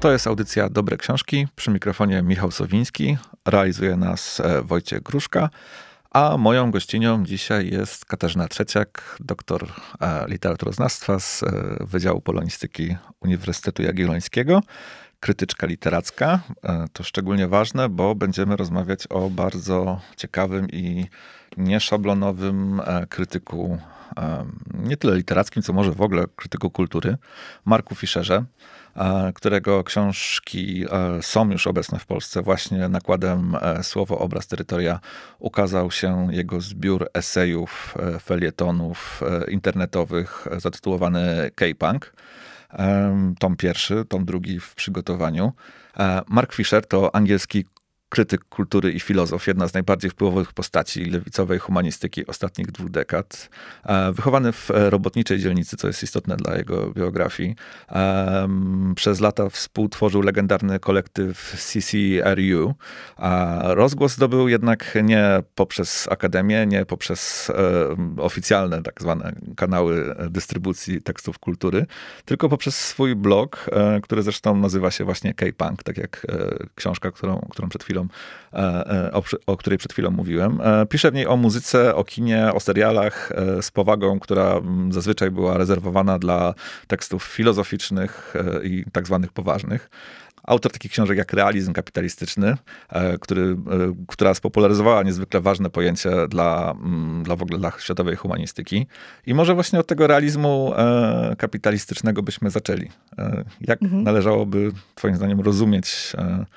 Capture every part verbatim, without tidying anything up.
To jest audycja Dobre Książki. Przy mikrofonie Michał Sowiński. Realizuje nas Wojciech Gruszka. A moją gościnią dzisiaj jest Katarzyna Trzeciak, doktor literaturoznawstwa z Wydziału Polonistyki Uniwersytetu Jagiellońskiego, krytyczka literacka. To szczególnie ważne, bo będziemy rozmawiać o bardzo ciekawym i nieszablonowym krytyku, nie tyle literackim, co może w ogóle krytyku kultury, Marku Fischerze, którego książki są już obecne w Polsce. Właśnie nakładem Słowo, obraz, terytoria ukazał się jego zbiór esejów, felietonów internetowych zatytułowany K-Punk. Tom pierwszy, tom drugi w przygotowaniu. Mark Fischer to angielski krytyk kultury i filozof, jedna z najbardziej wpływowych postaci lewicowej humanistyki ostatnich dwóch dekad. Wychowany w robotniczej dzielnicy, co jest istotne dla jego biografii. Przez lata współtworzył legendarny kolektyw C C R U. Rozgłos zdobył jednak nie poprzez akademię, nie poprzez oficjalne tak zwane kanały dystrybucji tekstów kultury, tylko poprzez swój blog, który zresztą nazywa się właśnie K-Punk, tak jak książka, którą, którą przed chwilą O, o której przed chwilą mówiłem. Pisze w niej o muzyce, o kinie, o serialach z powagą, która zazwyczaj była rezerwowana dla tekstów filozoficznych i tak zwanych poważnych. Autor takich książek jak Realizm kapitalistyczny, który, która spopularyzowała niezwykle ważne pojęcie dla, dla w ogóle dla światowej humanistyki. I może właśnie od tego realizmu kapitalistycznego byśmy zaczęli. Jak mhm. należałoby twoim zdaniem rozumieć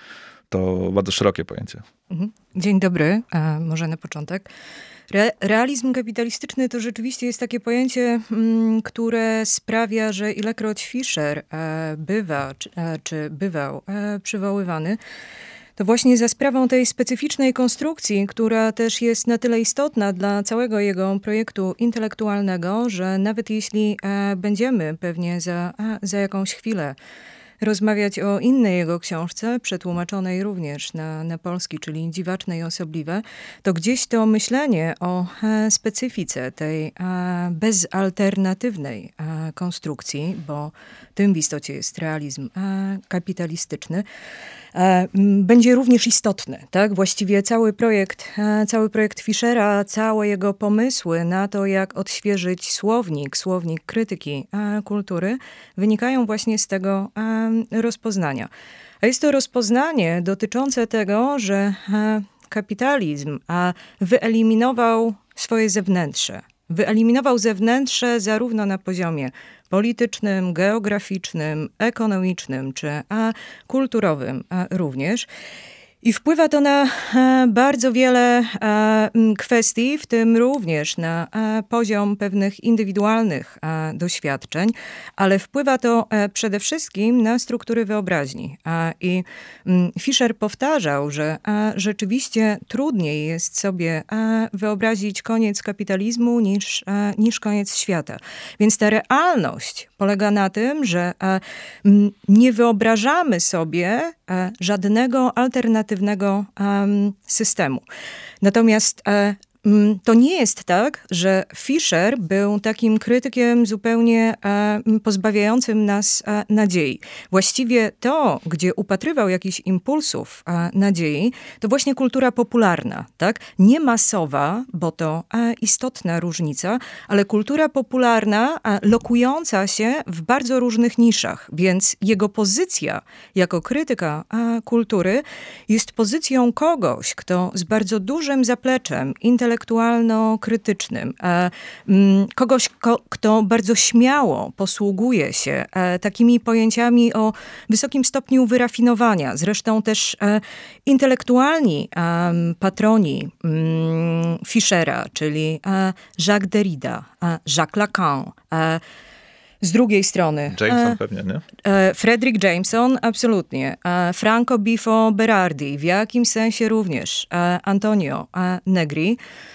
to bardzo szerokie pojęcie? Dzień dobry, a może na początek. Re- realizm kapitalistyczny to rzeczywiście jest takie pojęcie, m, które sprawia, że ilekroć Fischer e, bywa, czy, e, czy bywał e, przywoływany, to właśnie za sprawą tej specyficznej konstrukcji, która też jest na tyle istotna dla całego jego projektu intelektualnego, że nawet jeśli e, będziemy pewnie za, a, za jakąś chwilę rozmawiać o innej jego książce, przetłumaczonej również na, na polski, czyli Dziwaczne i osobliwe, to gdzieś to myślenie o e, specyfice tej e, bezalternatywnej e, konstrukcji, bo tym w istocie jest realizm e, kapitalistyczny, e, będzie również istotny. Tak? Właściwie cały projekt, e, cały projekt Fischera, całe jego pomysły na to, jak odświeżyć słownik, słownik krytyki e, kultury, wynikają właśnie z tego e, rozpoznania. A jest to rozpoznanie dotyczące tego, że kapitalizm wyeliminował swoje zewnętrze. Wyeliminował zewnętrze zarówno na poziomie politycznym, geograficznym, ekonomicznym czy kulturowym również. I wpływa to na e, bardzo wiele e, kwestii, w tym również na e, poziom pewnych indywidualnych e, doświadczeń, ale wpływa to e, przede wszystkim na struktury wyobraźni. E, I m, Fischer powtarzał, że e, rzeczywiście trudniej jest sobie e, wyobrazić koniec kapitalizmu niż, e, niż koniec świata. Więc ta realność polega na tym, że e, m, nie wyobrażamy sobie e, żadnego alternatywnego um, systemu. Natomiast e, m, to nie jest tak, że Fischer był takim krytykiem zupełnie e, pozbawiającym nas e, nadziei. Właściwie to, gdzie upatrywał jakichś impulsów e, nadziei, to właśnie kultura popularna, tak? Nie masowa, bo to e, istotna różnica, ale kultura popularna e, lokująca się w bardzo różnych niszach, więc jego pozycja jako krytyka e, kultury jest pozycją kogoś, kto z bardzo dużym zapleczem intelektualno-krytycznym, e, m, kogoś, ko, kto bardzo śmiało posługuje się e, takimi pojęciami o wysokim stopniu wyrafinowania. Zresztą też e, intelektualni e, patroni m, Fischera, czyli e, Jacques Derrida, e, Jacques Lacan, e, z drugiej strony Jameson e, pewnie, nie? E, Frederick Jameson, absolutnie. E, Franco Bifo Berardi, w jakimś sensie również e, Antonio e, Negri.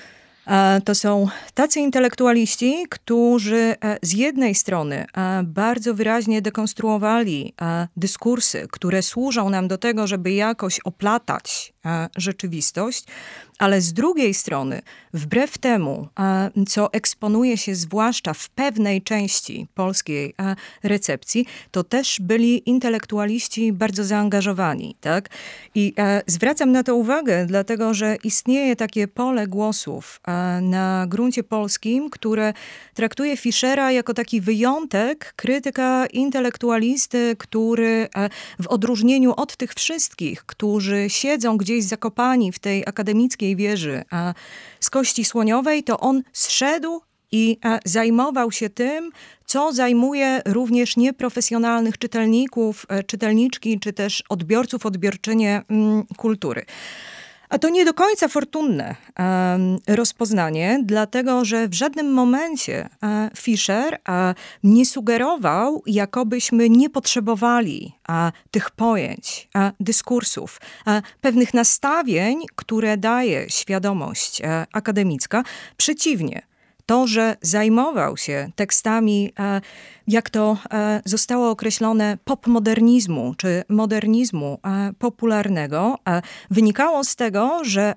To są tacy intelektualiści, którzy z jednej strony bardzo wyraźnie dekonstruowali dyskursy, które służą nam do tego, żeby jakoś oplatać rzeczywistość, Ale z drugiej strony, wbrew temu, co eksponuje się zwłaszcza w pewnej części polskiej recepcji, to też byli intelektualiści bardzo zaangażowani, tak? I zwracam na to uwagę, dlatego że istnieje takie pole głosów na gruncie polskim, które traktuje Fischera jako taki wyjątek krytyka intelektualisty, który w odróżnieniu od tych wszystkich, którzy siedzą gdzieś zakopani w tej akademickiej wieży z kości słoniowej, to on zszedł i zajmował się tym, co zajmuje również nieprofesjonalnych czytelników, czytelniczki, czy też odbiorców, odbiorczynie kultury. A to nie do końca fortunne um, rozpoznanie, dlatego że w żadnym momencie um, Fischer um, nie sugerował, jakobyśmy nie potrzebowali um, tych pojęć, um, dyskursów, um, pewnych nastawień, które daje świadomość um, akademicka. Przeciwnie. To, że zajmował się tekstami, jak to zostało określone, popmodernizmu czy modernizmu popularnego, wynikało z tego, że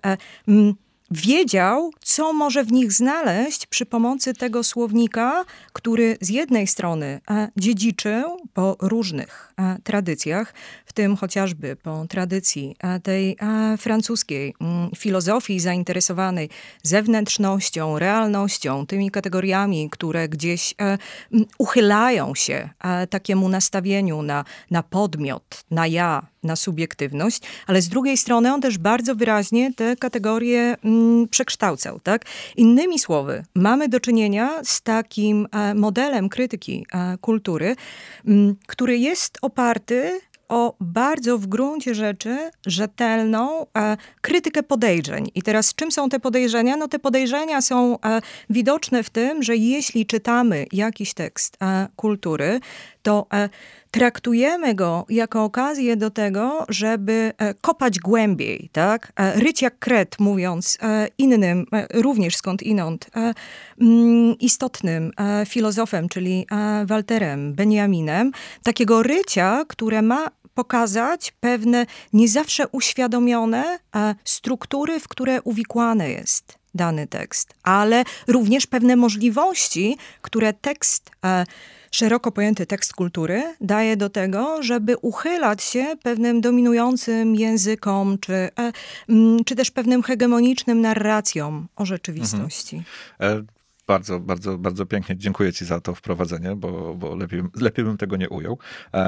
wiedział, co może w nich znaleźć przy pomocy tego słownika, który z jednej strony dziedziczył po różnych tradycjach, w tym chociażby po tradycji tej francuskiej filozofii zainteresowanej zewnętrznością, realnością, tymi kategoriami, które gdzieś uchylają się takiemu nastawieniu na, na podmiot, na ja, na subiektywność, ale z drugiej strony on też bardzo wyraźnie te kategorie mm, przekształcał, tak? Innymi słowy, mamy do czynienia z takim e, modelem krytyki e, kultury, m, który jest oparty o bardzo w gruncie rzeczy rzetelną e, krytykę podejrzeń. I teraz czym są te podejrzenia? No te podejrzenia są e, widoczne w tym, że jeśli czytamy jakiś tekst e, kultury, to e, traktujemy go jako okazję do tego, żeby e, kopać głębiej, tak? E, ryć jak kret, mówiąc e, innym, e, również skądinąd e, mm, istotnym e, filozofem, czyli e, Walterem Benjaminem. Takiego rycia, które ma pokazać pewne nie zawsze uświadomione e, struktury, w które uwikłany jest dany tekst, ale również pewne możliwości, które tekst, e, szeroko pojęty tekst kultury daje do tego, żeby uchylać się pewnym dominującym językom, czy, e, m, czy też pewnym hegemonicznym narracjom o rzeczywistości. Mhm. E- Bardzo, bardzo, bardzo pięknie. Dziękuję ci za to wprowadzenie, bo, bo lepiej, lepiej bym tego nie ujął.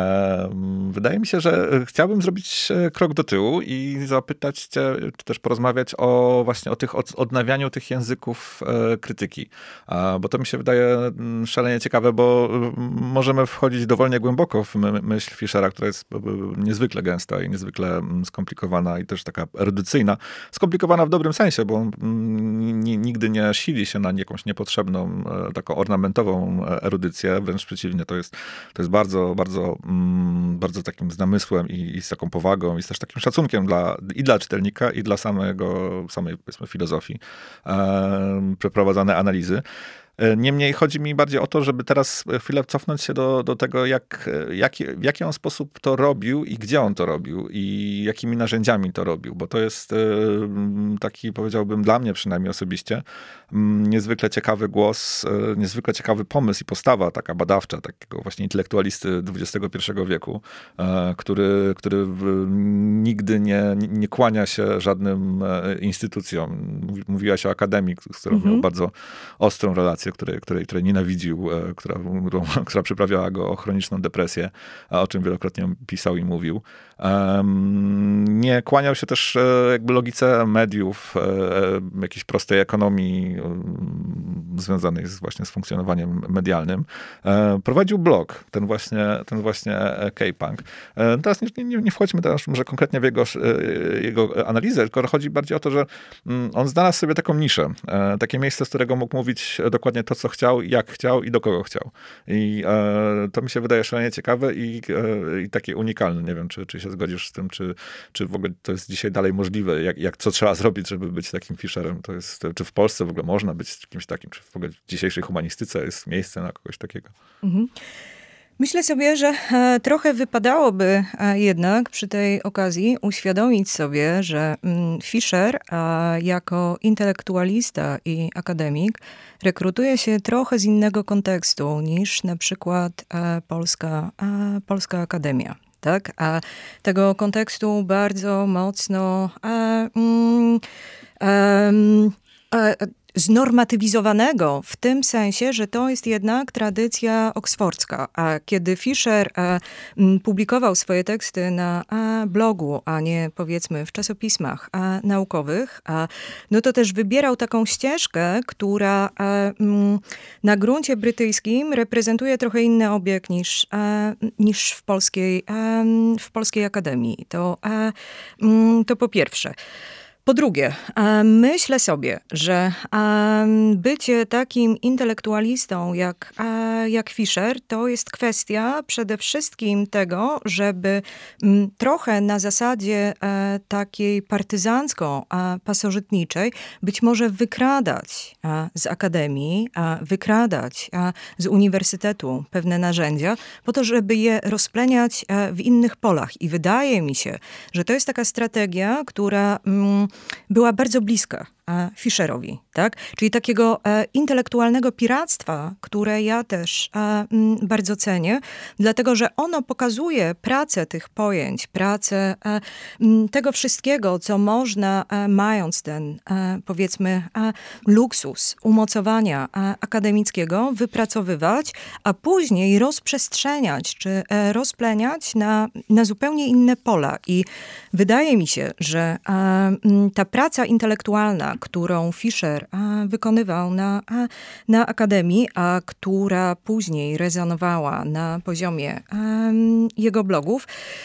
Wydaje mi się, że chciałbym zrobić krok do tyłu i zapytać cię, czy też porozmawiać o właśnie o tych odnawianiu tych języków krytyki. Bo to mi się wydaje szalenie ciekawe, bo możemy wchodzić dowolnie głęboko w myśl Fischera, która jest niezwykle gęsta i niezwykle skomplikowana i też taka erudycyjna. Skomplikowana w dobrym sensie, bo on nigdy nie sili się na jakąś niepotrzebną potrzebną, taką ornamentową erudycję, wręcz przeciwnie, to jest, to jest bardzo, bardzo, bardzo takim z namysłem i, i z taką powagą i z też takim szacunkiem dla, i dla czytelnika, i dla samego, samej, powiedzmy, filozofii e, przeprowadzane analizy. Niemniej chodzi mi bardziej o to, żeby teraz chwilę cofnąć się do, do tego, jak, jak, w jaki on sposób to robił i gdzie on to robił i jakimi narzędziami to robił, bo to jest taki, powiedziałbym, dla mnie przynajmniej osobiście, niezwykle ciekawy głos, niezwykle ciekawy pomysł i postawa taka badawcza, takiego właśnie intelektualisty dwudziestego pierwszego wieku, który, który nigdy nie, nie kłania się żadnym instytucjom. Mówiłaś o akademii, z którą mhm. miał bardzo ostrą relację, której, której, której nienawidził, która, która przyprawiała go o chroniczną depresję, o czym wielokrotnie pisał i mówił. Nie kłaniał się też jakby logice mediów, jakiejś prostej ekonomii związanej z, właśnie z funkcjonowaniem medialnym. Prowadził blog, ten właśnie, ten właśnie K-Punk. Teraz nie, nie, nie wchodźmy teraz może konkretnie w jego, jego analizę, tylko chodzi bardziej o to, że on znalazł sobie taką niszę, takie miejsce, z którego mógł mówić dokładnie to, co chciał, jak chciał i do kogo chciał. I e, to mi się wydaje szalenie ciekawe i, e, i takie unikalne. Nie wiem, czy, czy się zgodzisz z tym, czy, czy w ogóle to jest dzisiaj dalej możliwe, jak, jak co trzeba zrobić, żeby być takim Fischerem. To jest, czy w Polsce w ogóle można być kimś takim, czy w ogóle w dzisiejszej humanistyce jest miejsce na kogoś takiego. Mhm. Myślę sobie, że e, trochę wypadałoby e, jednak przy tej okazji uświadomić sobie, że mm, Fischer e, jako intelektualista i akademik rekrutuje się trochę z innego kontekstu niż na przykład e, polska, e, polska akademia. Tak? A tego kontekstu bardzo mocno e, mm, e, e, znormatywizowanego w tym sensie, że to jest jednak tradycja oksfordzka. A kiedy Fischer a, m, publikował swoje teksty na a, blogu, a nie powiedzmy w czasopismach a, naukowych, a, no to też wybierał taką ścieżkę, która a, m, na gruncie brytyjskim reprezentuje trochę inny obieg niż, a, niż w, polskiej, a, w polskiej akademii. To, a, m, to po pierwsze. Po drugie, myślę sobie, że bycie takim intelektualistą jak, jak Fischer to jest kwestia przede wszystkim tego, żeby trochę na zasadzie takiej partyzancko-pasożytniczej być może wykradać z akademii, wykradać z uniwersytetu pewne narzędzia po to, żeby je rozpleniać w innych polach. I wydaje mi się, że to jest taka strategia, która była bardzo bliska Fischerowi, tak? Czyli takiego e, intelektualnego piractwa, które ja też e, m, bardzo cenię, dlatego że ono pokazuje pracę tych pojęć, pracę e, m, tego wszystkiego, co można, e, mając ten, e, powiedzmy, e, luksus umocowania e, akademickiego, wypracowywać, a później rozprzestrzeniać, czy e, rozpleniać na, na zupełnie inne pola. I wydaje mi się, że e, m, ta praca intelektualna, którą Fischer a, wykonywał na, a, na Akademii, a która później rezonowała na poziomie a, jego blogów,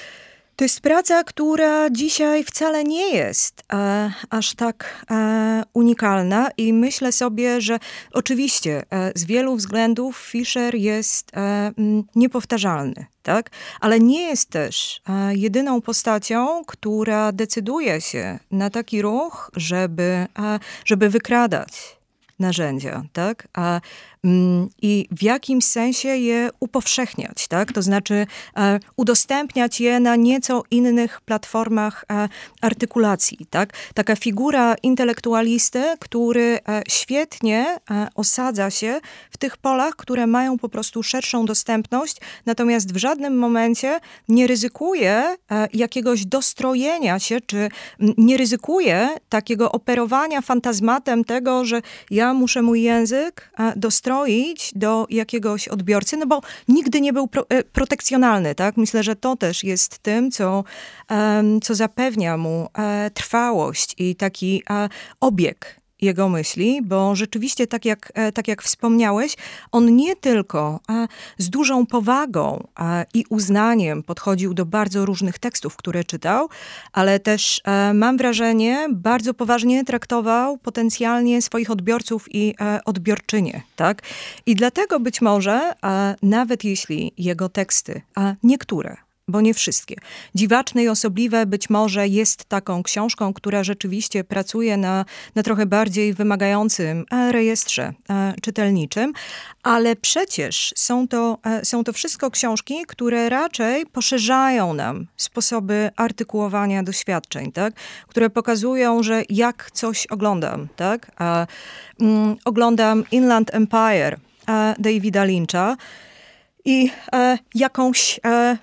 to jest praca, która dzisiaj wcale nie jest e, aż tak e, unikalna i myślę sobie, że oczywiście e, z wielu względów Fischer jest e, m, niepowtarzalny. Tak? Ale nie jest też e, jedyną postacią, która decyduje się na taki ruch, żeby, e, żeby wykradać narzędzia, tak? A, mm, i w jakimś sensie je upowszechniać, tak? To znaczy e, udostępniać je na nieco innych platformach e, artykulacji, tak? Taka figura intelektualisty, który e, świetnie e, osadza się w tych polach, które mają po prostu szerszą dostępność, natomiast w żadnym momencie nie ryzykuje e, jakiegoś dostrojenia się, czy m, nie ryzykuje takiego operowania fantazmatem tego, że ja muszę mój język e, dostroić do jakiegoś odbiorcy, no bo nigdy nie był pro, e, protekcjonalny, tak? Myślę, że to też jest tym, co, e, co zapewnia mu e, trwałość i taki e, obieg jego myśli, bo rzeczywiście, tak jak, tak jak wspomniałeś, on nie tylko z dużą powagą i uznaniem podchodził do bardzo różnych tekstów, które czytał, ale też, mam wrażenie, bardzo poważnie traktował potencjalnie swoich odbiorców i odbiorczynie. Tak? I dlatego być może, nawet jeśli jego teksty, a niektóre, bo nie wszystkie. Dziwaczne i osobliwe być może jest taką książką, która rzeczywiście pracuje na, na trochę bardziej wymagającym rejestrze czytelniczym, ale przecież są to, są to wszystko książki, które raczej poszerzają nam sposoby artykułowania doświadczeń, tak? Które pokazują, że jak coś oglądam, tak? A, mm, oglądam Inland Empire a, Davida Lyncha i a, jakąś a,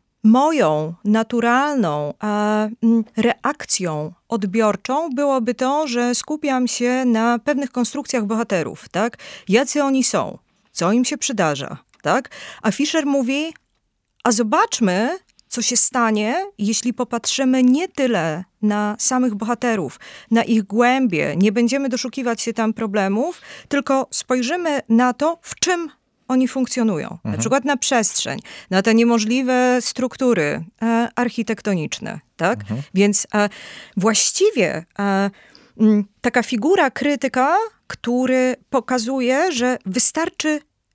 moją naturalną a, reakcją odbiorczą byłoby to, że skupiam się na pewnych konstrukcjach bohaterów, tak? Jacy oni są, co im się przydarza, tak? A Fischer mówi, a zobaczmy, co się stanie, jeśli popatrzymy nie tyle na samych bohaterów, na ich głębie, nie będziemy doszukiwać się tam problemów, tylko spojrzymy na to, w czym oni funkcjonują. Mhm. Na przykład na przestrzeń, na te niemożliwe struktury e, architektoniczne. Tak? Mhm. Więc e, właściwie e, m, taka figura krytyka, który pokazuje, że wystarczy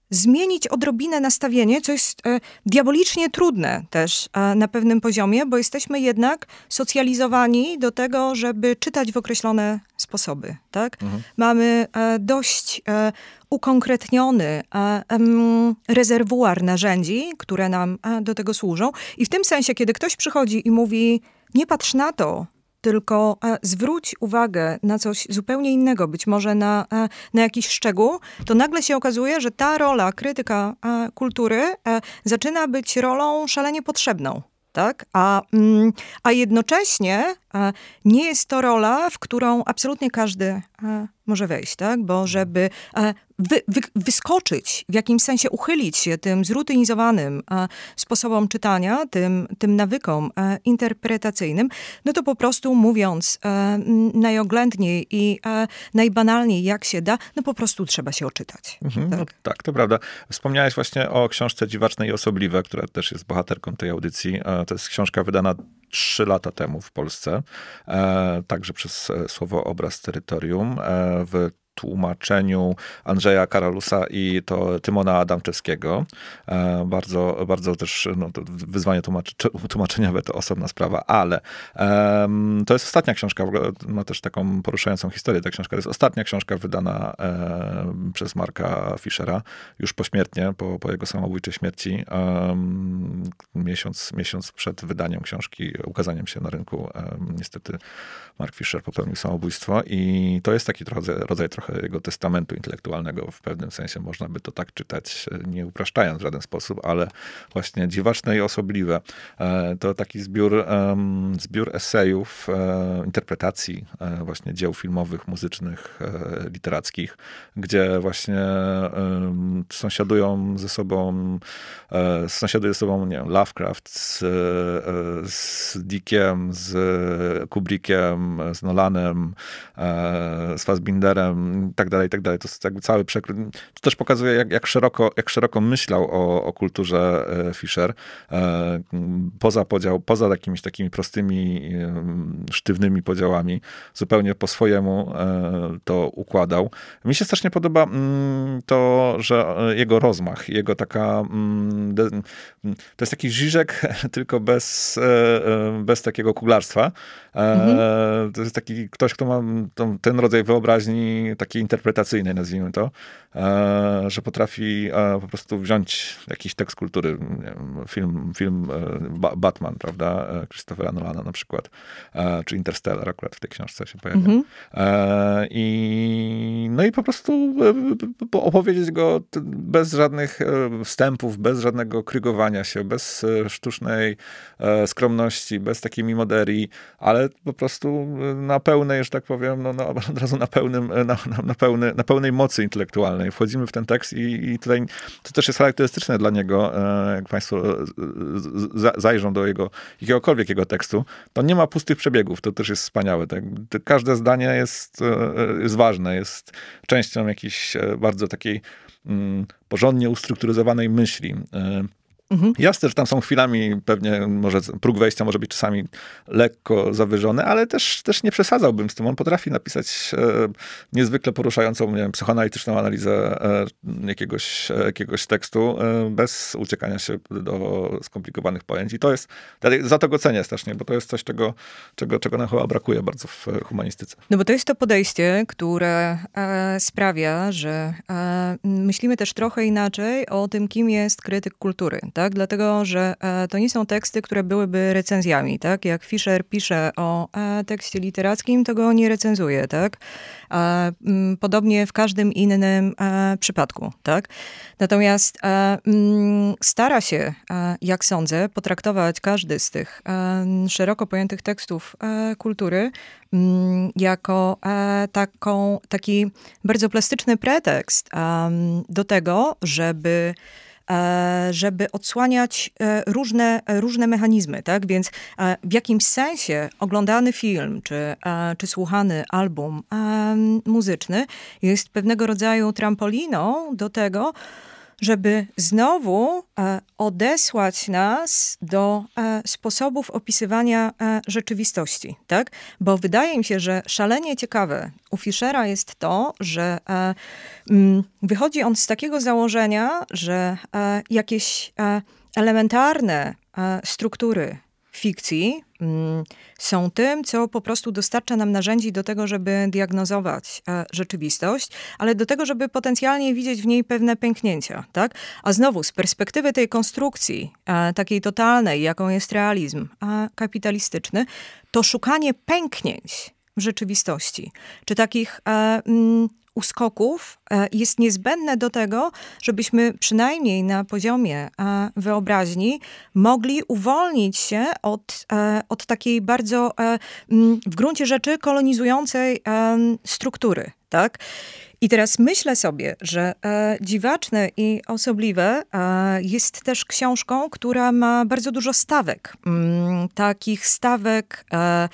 zmienić odrobinę nastawienie, co jest e, diabolicznie trudne też e, na pewnym poziomie, bo jesteśmy jednak socjalizowani do tego, żeby czytać w określone sposoby, tak? Mhm. Mamy e, dość e, ukonkretniony e, em, rezerwuar narzędzi, które nam e, do tego służą. I w tym sensie, kiedy ktoś przychodzi i mówi, nie patrz na to, tylko e, zwróć uwagę na coś zupełnie innego, być może na, e, na jakiś szczegół, to nagle się okazuje, że ta rola krytyka e, kultury e, zaczyna być rolą szalenie potrzebną. Tak? A, mm, a jednocześnie e, nie jest to rola, w którą absolutnie każdy e, może wejść, tak? Bo żeby e, wy, wy, wyskoczyć, w jakimś sensie uchylić się tym zrutynizowanym e, sposobom czytania, tym, tym nawykom e, interpretacyjnym, no to po prostu mówiąc e, najoględniej i e, najbanalniej jak się da, no po prostu trzeba się oczytać. Mhm, tak? No, tak, to prawda. Wspomniałeś właśnie o książce Dziwaczne i osobliwe, która też jest bohaterką tej audycji. To jest książka wydana trzy lata temu w Polsce, e, także przez Słowo Obraz Terytorium, e, w tłumaczeniu Andrzeja Karalusa i to Tymona Adamczewskiego. E, bardzo, bardzo też no, to wyzwanie tłumaczy, tłumaczeniowe to osobna sprawa, ale e, to jest ostatnia książka, w ogóle ma też taką poruszającą historię. Ta książka to jest ostatnia książka wydana e, przez Marka Fischera, już pośmiertnie, po, po jego samobójczej śmierci, e, miesiąc, miesiąc przed wydaniem książki, ukazaniem się na rynku. E, niestety Mark Fischer popełnił samobójstwo i to jest taki rodzaj, rodzaj trochę jego testamentu intelektualnego. W pewnym sensie można by to tak czytać, nie upraszczając w żaden sposób, ale właśnie Dziwaczne i osobliwe. To taki zbiór, zbiór esejów, interpretacji właśnie dzieł filmowych, muzycznych, literackich, gdzie właśnie sąsiadują ze sobą, sąsiaduje ze sobą, nie wiem, Lovecraft z, z Dickiem, z Kubrickiem, z Nolanem, z Fassbinderem i tak dalej, i tak dalej. To jest jakby cały przekrój. To też pokazuje, jak, jak, szeroko, jak szeroko myślał o, o kulturze Fischer. Poza podział, poza jakimiś takimi prostymi, sztywnymi podziałami, zupełnie po swojemu to układał. Mi się strasznie podoba to, że jego rozmach, jego taka to jest taki Žižek, tylko bez, bez takiego kuglarstwa. Mhm. To jest taki ktoś, kto ma ten rodzaj wyobraźni takiej interpretacyjnej, nazwijmy to, że potrafi po prostu wziąć jakiś tekst kultury, nie wiem, film, film Batman, prawda, Christophera Nolana na przykład, czy Interstellar akurat w tej książce się pojawia. Mhm. I, no i po prostu opowiedzieć go bez żadnych wstępów, bez żadnego krygowania się, bez sztucznej skromności, bez takiej mimoderii, ale po prostu na pełnej, że tak powiem, no, no, od razu na, pełnym, na, na, na, pełny, na pełnej mocy intelektualnej. Wchodzimy w ten tekst i, i tutaj to też jest charakterystyczne dla niego, jak państwo zajrzą do jego, jakiegokolwiek jego tekstu, to nie ma pustych przebiegów, to też jest wspaniałe. Tak? Każde zdanie jest, jest ważne, jest częścią jakiejś bardzo takiej mm, porządnie ustrukturyzowanej myśli. Mhm. Jasne, że tam są chwilami, pewnie może próg wejścia może być czasami lekko zawyżony, ale też, też nie przesadzałbym z tym. On potrafi napisać e, niezwykle poruszającą, nie wiem, psychoanalityczną analizę e, jakiegoś, e, jakiegoś tekstu e, bez uciekania się do skomplikowanych pojęć. I to jest, za to go cenię strasznie, bo to jest coś, czego, czego, czego nam chyba brakuje bardzo w humanistyce. No bo to jest to podejście, które e, sprawia, że e, myślimy też trochę inaczej o tym, kim jest krytyk kultury. Tak? Dlatego, że e, to nie są teksty, które byłyby recenzjami, tak? Jak Fischer pisze o e, tekście literackim, to go nie recenzuje, tak? E, m, podobnie w każdym innym e, przypadku, tak? Natomiast e, m, stara się, e, jak sądzę, potraktować każdy z tych e, szeroko pojętych tekstów e, kultury m, jako e, taką, taki bardzo plastyczny pretekst e, do tego, żeby żeby odsłaniać różne, różne mechanizmy, tak? Więc w jakimś sensie oglądany film, czy, czy słuchany album muzyczny jest pewnego rodzaju trampoliną do tego, żeby znowu e, odesłać nas do e, sposobów opisywania e, rzeczywistości, tak? Bo wydaje mi się, że szalenie ciekawe u Fischera jest to, że e, m, wychodzi on z takiego założenia, że e, jakieś e, elementarne e, struktury fikcji mm, są tym, co po prostu dostarcza nam narzędzi do tego, żeby diagnozować e, rzeczywistość, ale do tego, żeby potencjalnie widzieć w niej pewne pęknięcia, tak? A znowu z perspektywy tej konstrukcji e, takiej totalnej, jaką jest realizm e, kapitalistyczny, to szukanie pęknięć w rzeczywistości, czy takich e, mm, uskoków e, jest niezbędne do tego, żebyśmy przynajmniej na poziomie e, wyobraźni mogli uwolnić się od, e, od takiej bardzo e, m, w gruncie rzeczy kolonizującej e, struktury, tak? I teraz myślę sobie, że e, Dziwaczne i osobliwe e, jest też książką, która ma bardzo dużo stawek. Mm, takich stawek e,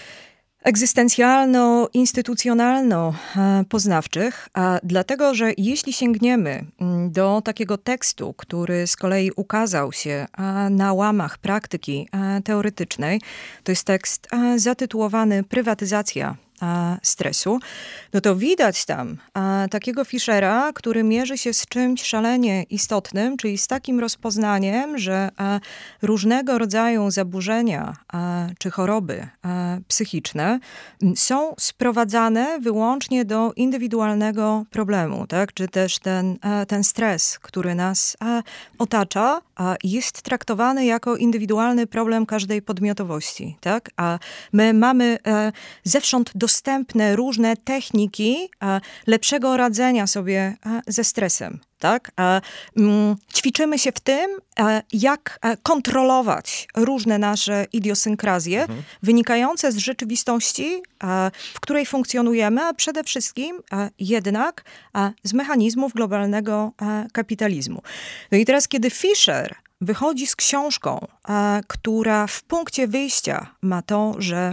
egzystencjalno-instytucjonalno-poznawczych, dlatego, że jeśli sięgniemy do takiego tekstu, który z kolei ukazał się na łamach praktyki teoretycznej, to jest tekst zatytułowany Prywatyzacja stresu, no to widać tam a, takiego Fischera, który mierzy się z czymś szalenie istotnym, czyli z takim rozpoznaniem, że a, różnego rodzaju zaburzenia a, czy choroby a, psychiczne m, są sprowadzane wyłącznie do indywidualnego problemu, tak? Czy też ten, a, ten stres, który nas a, otacza, a, jest traktowany jako indywidualny problem każdej podmiotowości, tak? A my mamy a, zewsząd dostępne różne techniki a, lepszego radzenia sobie a, ze stresem. Tak? A, mm, ćwiczymy się w tym, a, jak a, kontrolować różne nasze idiosynkrazje mhm. wynikające z rzeczywistości, a, w której funkcjonujemy, a przede wszystkim a, jednak a, z mechanizmów globalnego a, kapitalizmu. No i teraz, kiedy Fischer wychodzi z książką, a, która w punkcie wyjścia ma to, że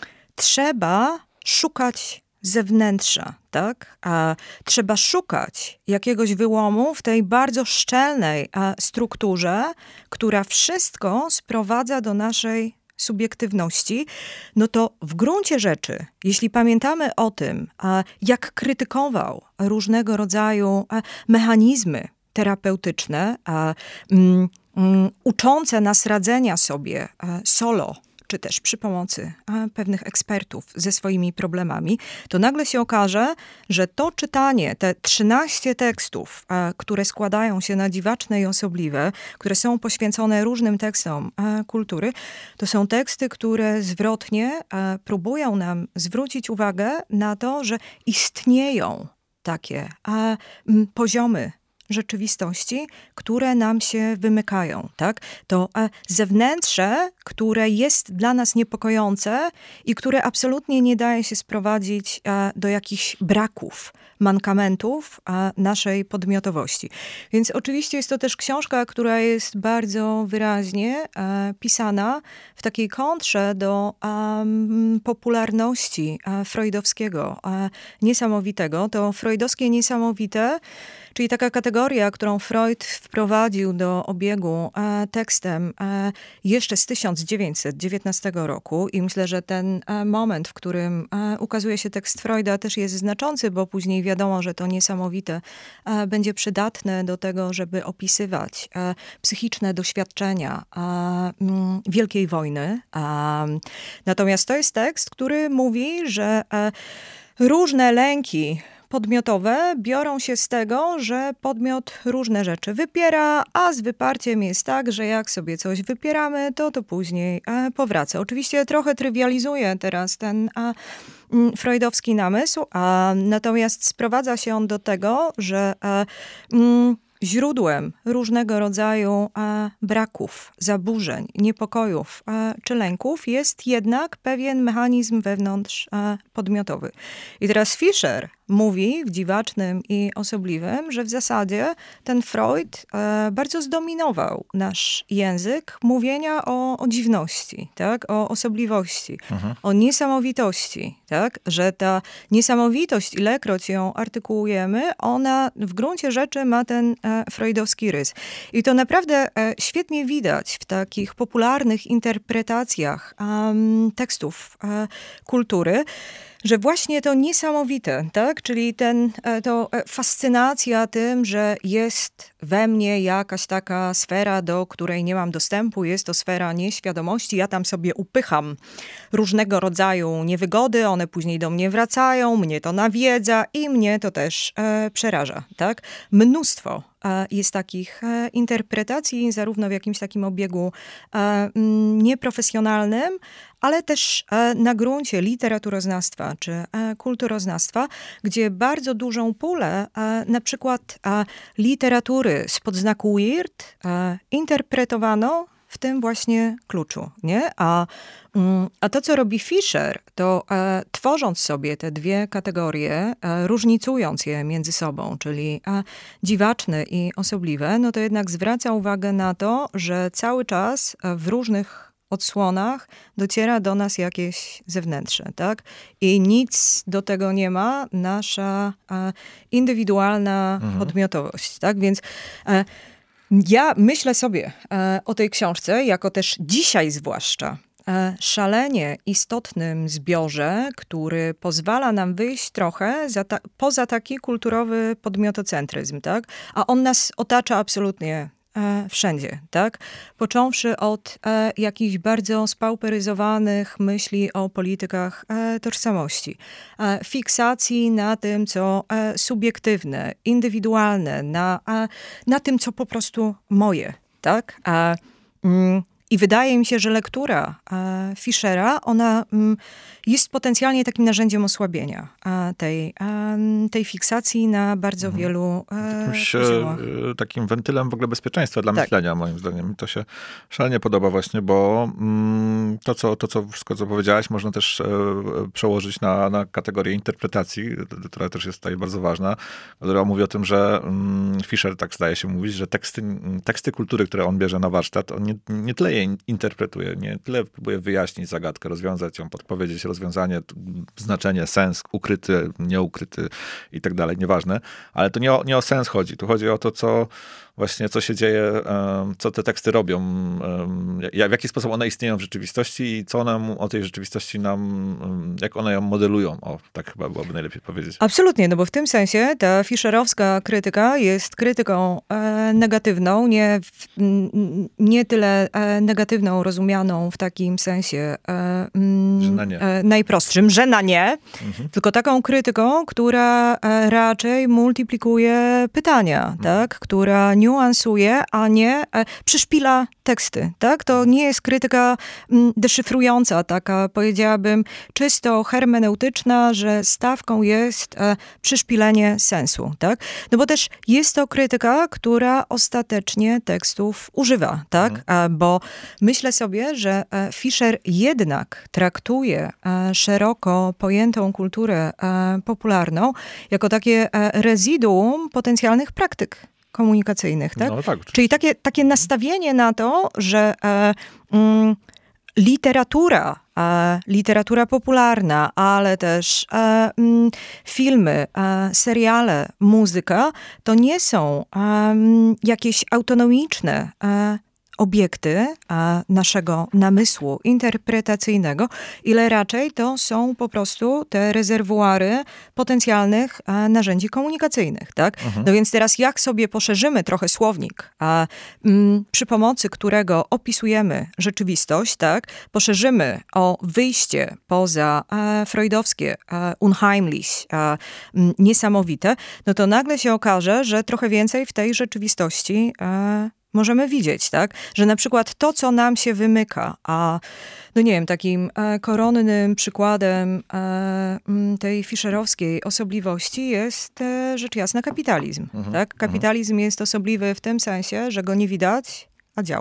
trzeba szukać zewnętrza, tak? A trzeba szukać jakiegoś wyłomu w tej bardzo szczelnej a, strukturze, która wszystko sprowadza do naszej subiektywności, no to w gruncie rzeczy, jeśli pamiętamy o tym, a, jak krytykował różnego rodzaju a, mechanizmy terapeutyczne, a, mm, mm, uczące nas radzenia sobie a, solo, czy też przy pomocy a, pewnych ekspertów ze swoimi problemami, to nagle się okaże, że to czytanie, te trzynaście tekstów, a, które składają się na Dziwaczne i osobliwe, które są poświęcone różnym tekstom a, kultury, to są teksty, które zwrotnie a, próbują nam zwrócić uwagę na to, że istnieją takie a, m, poziomy rzeczywistości, które nam się wymykają, tak? To e, zewnętrze, które jest dla nas niepokojące i które absolutnie nie daje się sprowadzić e, do jakichś braków, mankamentów e, naszej podmiotowości. Więc oczywiście jest to też książka, która jest bardzo wyraźnie e, pisana w takiej kontrze do um, popularności e, freudowskiego e, niesamowitego. To freudowskie niesamowite, czyli taka kategoria, którą Freud wprowadził do obiegu e, tekstem e, jeszcze z tysiąc dziewięćset dziewiętnastego roku i myślę, że ten e, moment, w którym e, ukazuje się tekst Freuda, też jest znaczący, bo później wiadomo, że to niesamowite e, będzie przydatne do tego, żeby opisywać e, psychiczne doświadczenia e, m, Wielkiej Wojny. E, natomiast to jest tekst, który mówi, że e, różne lęki podmiotowe biorą się z tego, że podmiot różne rzeczy wypiera, a z wyparciem jest tak, że jak sobie coś wypieramy, to to później e, powraca. Oczywiście trochę trywializuję teraz ten a, m, freudowski namysł, a, natomiast sprowadza się on do tego, że a, m, źródłem różnego rodzaju a, braków, zaburzeń, niepokojów a, czy lęków jest jednak pewien mechanizm wewnątrz a, podmiotowy. I teraz Fischer mówi w Dziwacznym i Osobliwym, że w zasadzie ten Freud e, bardzo zdominował nasz język mówienia o, o dziwności, tak? O osobliwości, mhm. o niesamowitości, tak? Że ta niesamowitość, ilekroć ją artykułujemy, ona w gruncie rzeczy ma ten e, freudowski rys. I to naprawdę e, świetnie widać w takich popularnych interpretacjach um, tekstów e, kultury, że właśnie to niesamowite, tak? Czyli ten, to fascynacja tym, że jest we mnie jakaś taka sfera, do której nie mam dostępu, jest to sfera nieświadomości, ja tam sobie upycham różnego rodzaju niewygody, one później do mnie wracają, mnie to nawiedza i mnie to też e, przeraża, tak? Mnóstwo e, jest takich e, interpretacji, zarówno w jakimś takim obiegu e, m, nieprofesjonalnym, ale też e, na gruncie literaturoznawstwa czy e, kulturoznawstwa, gdzie bardzo dużą pulę e, na przykład e, literatury spod znaku weird e, interpretowano w tym właśnie kluczu, nie? A, mm, a to, co robi Fischer, to e, tworząc sobie te dwie kategorie, e, różnicując je między sobą, czyli e, dziwaczne i osobliwe, no to jednak zwraca uwagę na to, że cały czas e, w różnych odsłonach dociera do nas jakieś zewnętrzne, tak? I nic do tego nie ma nasza e, indywidualna mhm. podmiotowość, tak? Więc e, ja myślę sobie e, o tej książce, jako też dzisiaj zwłaszcza, e, szalenie istotnym zbiorze, który pozwala nam wyjść trochę za ta, poza taki kulturowy podmiotocentryzm, tak? A on nas otacza absolutnie wszędzie, tak? Począwszy od e, jakichś bardzo spauperyzowanych myśli o politykach e, tożsamości, e, fiksacji na tym, co e, subiektywne, indywidualne, na, e, na tym, co po prostu moje, tak? A, mm, I wydaje mi się, że lektura e, Fischera, ona mm, jest potencjalnie takim narzędziem osłabienia e, tej, e, tej fiksacji na bardzo mhm. wielu e, Jakimś, poziomach. E, takim wentylem w ogóle bezpieczeństwa dla tak. myślenia, moim zdaniem. Mi to się szalenie podoba właśnie, bo mm, to, co, to, co wszystko, co powiedziałaś, można też e, przełożyć na, na kategorię interpretacji, która też jest tutaj bardzo ważna, która mówi o tym, że mm, Fischer tak zdaje się mówić, że teksty, teksty kultury, które on bierze na warsztat, on nie, nie tyle je interpretuje, nie tyle próbuje wyjaśnić zagadkę, rozwiązać ją, podpowiedzieć rozwiązanie, znaczenie, sens, ukryty, nieukryty i tak dalej, nieważne. Ale to nie o, nie o sens chodzi. Tu chodzi o to, co właśnie, co się dzieje, co te teksty robią, w jaki sposób one istnieją w rzeczywistości i co one o tej rzeczywistości nam, jak one ją modelują. O, tak chyba byłoby najlepiej powiedzieć. Absolutnie, no bo w tym sensie ta fischerowska krytyka jest krytyką e, negatywną, nie, w, nie tyle e, negatywną rozumianą w takim sensie e, że na nie. E, najprostszym, że na nie, mhm. tylko taką krytyką, która e, raczej multiplikuje pytania, mhm. tak, która niuansuje, a nie e, przyszpila teksty, tak? To nie jest krytyka m, deszyfrująca, taka, powiedziałabym, czysto hermeneutyczna, że stawką jest e, przyszpilenie sensu, tak? No bo też jest to krytyka, która ostatecznie tekstów używa, tak? Mhm. E, bo myślę sobie, że e, Fischer jednak traktuje e, szeroko pojętą kulturę e, popularną jako takie e, rezyduum potencjalnych praktyk komunikacyjnych, tak? No, tak. Czyli takie, takie nastawienie na to, że e, mm, literatura, e, literatura popularna, ale też e, mm, filmy, e, seriale, muzyka, to nie są e, jakieś autonomiczne e, obiekty a, naszego namysłu interpretacyjnego, ile raczej to są po prostu te rezerwuary potencjalnych a, narzędzi komunikacyjnych, tak? Mhm. No więc teraz jak sobie poszerzymy trochę słownik, a, m, przy pomocy którego opisujemy rzeczywistość, tak? Poszerzymy o wyjście poza a, freudowskie a, unheimlich, a, m, niesamowite, no to nagle się okaże, że trochę więcej w tej rzeczywistości a, możemy widzieć, tak? Że na przykład to, co nam się wymyka, a no nie wiem, takim e, koronnym przykładem e, tej fischerowskiej osobliwości jest e, rzecz jasna kapitalizm, mhm. tak? Kapitalizm mhm. jest osobliwy w tym sensie, że go nie widać, a działa.